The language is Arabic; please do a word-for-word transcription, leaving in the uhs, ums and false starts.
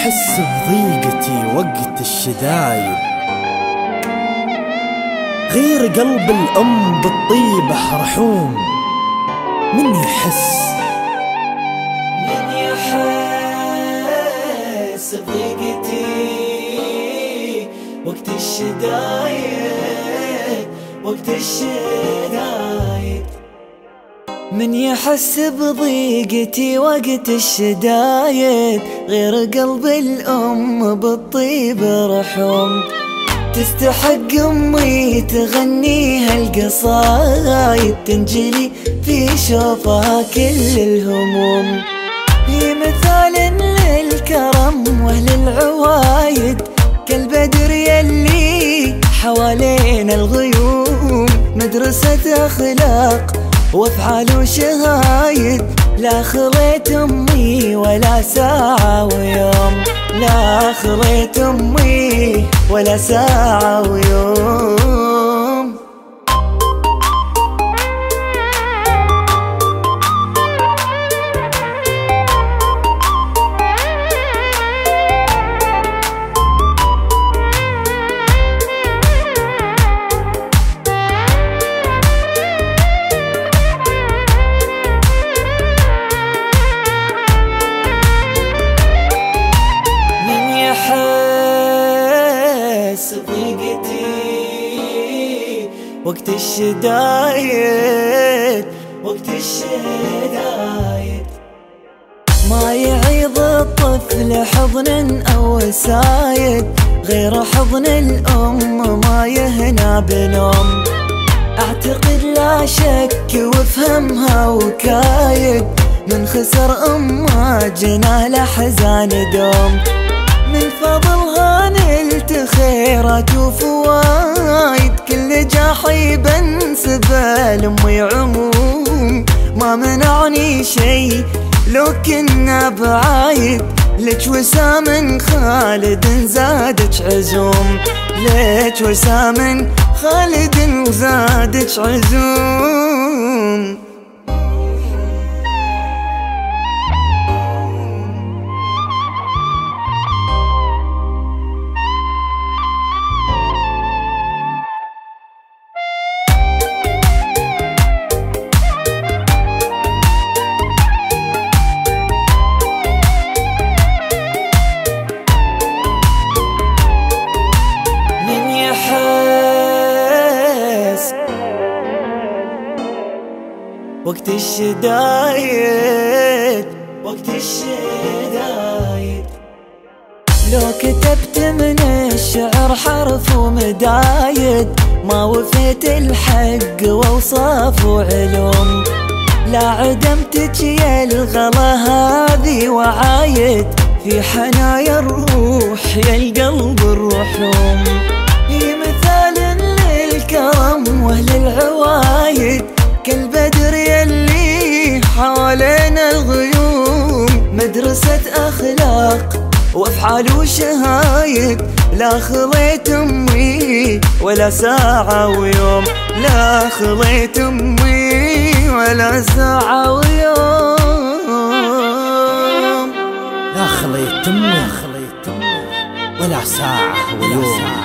يحس بضيقتي وقت الشدايد، غير قلب الأم بالطيبة رحوم. من يحس من يحس بضيقتي وقت الشدايد، وقت الشدايد. من يحس بضيقتي وقت الشدايد، غير قلب الأم بالطيب رحوم. تستحق أمي تغنيها القصايد، تنجلي في شوفها كل الهموم. هي مثال للكرم واهل العوايد، كالبدر يلي حوالينا الغيوم. مدرسة أخلاق وافعال وشهايد، لا خليت أمي ولا ساعة ويوم، لا خليت أمي ولا ساعة ويوم. ضيقتي وقت الشدايد، وقت الشدايد. ما يعيض الطفل حضن أو سايد، غير حضن الأم ما يهنى بنوم. أعتقد لا شك وافهمها وكايد، من خسر أمه جناه الأحزان دوم. من فضلها نلت خيرات وفوايد، كل جاحي بنسب لأمي عموم. ما منعني شي لو كنا بعايد، لك وسام خالد زادت عزوم، لك وسام خالد زادت عزوم. وقت الشدايد، وقت الشدايد. لو كتبت من الشعر حرف ومدايد، ما وفيت الحق وأوصاف وعلوم. لا عدمتك يا الغلا هذي وعايد، في حنايا الروح يا القلب الرحوم. هي مثال للكرم واهل العوايد، كالبدر يلي حوالينا الغيوم. مدرسة أخلاق وافعال وشهايد، لا خليت أمي ولا ساعة ويوم، لا خليت أمي ولا ساعة ويوم، لا خليت أمي ولا ساعة ويوم.